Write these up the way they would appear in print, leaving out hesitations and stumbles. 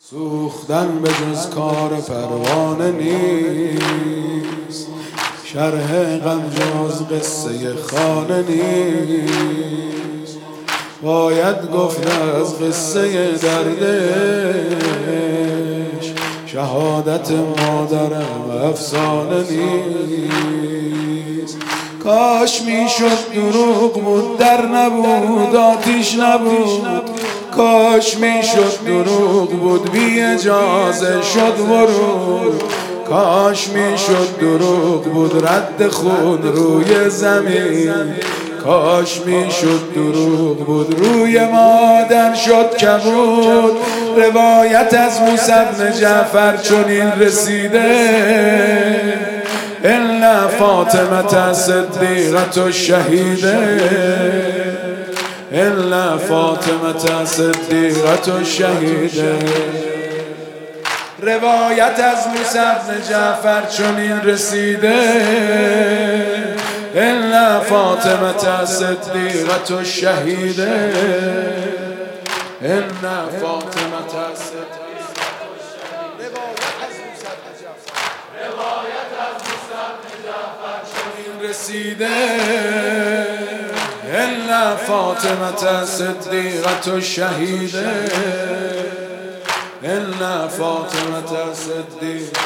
سوختن به جز کار پروانه نیست، شرح غم جز قصه خانه نیست. باید گفت از قصه دردش، شهادت مادرم افسانه نیست. کاش میشد دروغ بود در نبود آتیش نبود، کاش میشد دروغ بود بی اجازه شد ورود، کاش میشد دروغ بود رد خون روی زمین، کاش میشد دروغ بود روی مادر شد کبود. روایت از موسی بن جعفر چنین رسیده، الا فاطمه صدیقة الشهیده، الا فاطمه صدیقة الشهیده. روایت از موسی بن جعفر چنین رسیده، الا فاطمه صدیقة الشهیده، الا فاطمه صدیقة. روایت از موسی بن جعفر چنین رسیده، الا فاطمه صدیقة الشهیده، الا فاطمه صدیقة.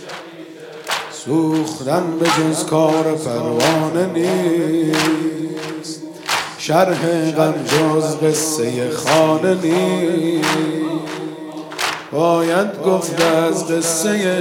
سوختن به جز کار پروانه نیست، شرح غم جز قصه خانه نیست. باید گفت از قصه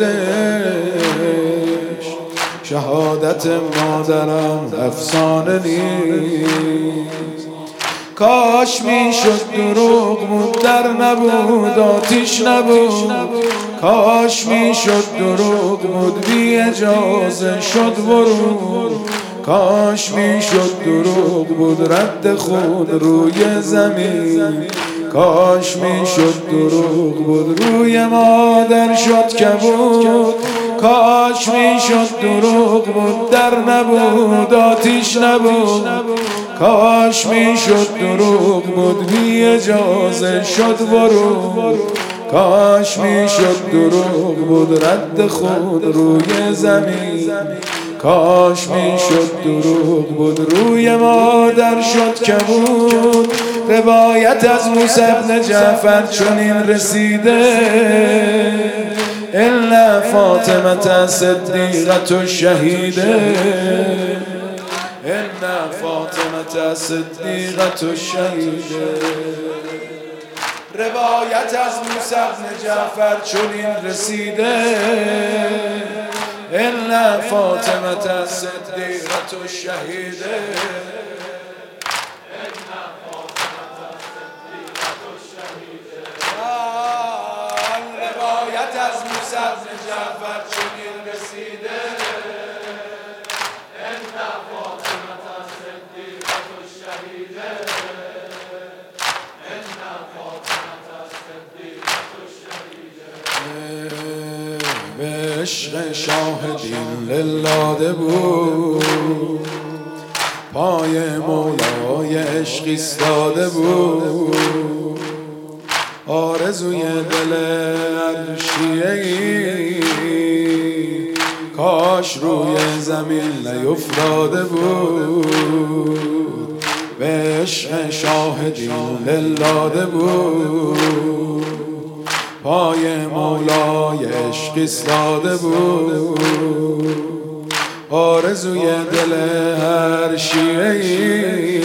دردش، شهادت مادرم افسانه نیست. کاش میشد دروغ بود در نبود آتیش نبود، کاش میشد دروغ بود بی اجازه شد ورود، کاش میشد دروغ بود رد خون روی زمین، کاش میشد دروغ بود روی مادر شد کبود، کاش میشد دروغ بود در نبود آتیش نبود، کاش میشد دروغ بود بی اجازه شد ورود، کاش میشد دروغ بود رد خون روی زمین، کاش میشد دروغ بود روی مادر شد کبود. روایت از موسی بن جعفر چنین رسیده، الا فاطمه صدیقة الشهیده، الا فاطمه صدیقة الشهیده. روایت از موسی بن جعفر چنین رسیده، الا فاطمه صدیقة الشهیده، الا فاطمه صدیقة الشهیده. روایت از موسی بن جعفر چنین رسیده، الا فاطمه صدیقة الشهیده، الا فاطمه صدیقة الشهیده. به عشق شاهدین للاده بود، پای مولای عشق ایستاده بود، آرزوی دل هر شیعه‌ای کاش روی زمین نیفتاده بود. به عشق شاهدین للاده بود، پای مولای عشق ایستاده بود، آرزوی دل هر شیعه‌ای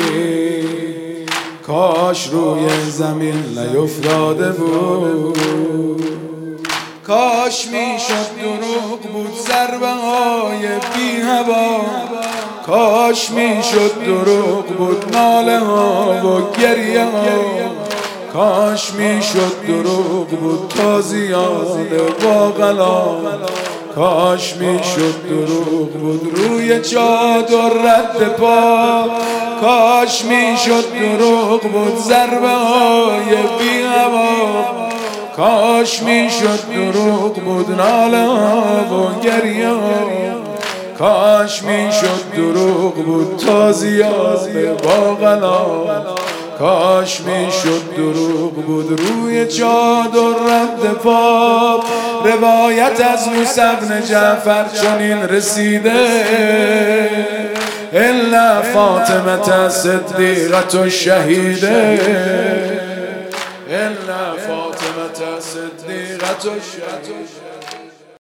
کاش روی زمین نیفتاده بود. کاش میشد دروغ بود ضربه های بی هوا، کاش میشد دروغ بود ناله ها و گریه ها، کاش میشد دروغ بود تازیان باقلا، کاش میشد دروغ بود روی چادر رد پا، کاش میشد دروغ بود ضربه های بی هوا، کاش میشد دروغ بود ناله ها و گریه ها، کاش میشد دروغ بود تازیان باقلا، کاش میشد دروغ بود روی چادر رد پا. روایت از موسی بن جعفر چنین رسیده الا فاطمه صدیقه شهیده، الا فاطمه صدیقه شهیده.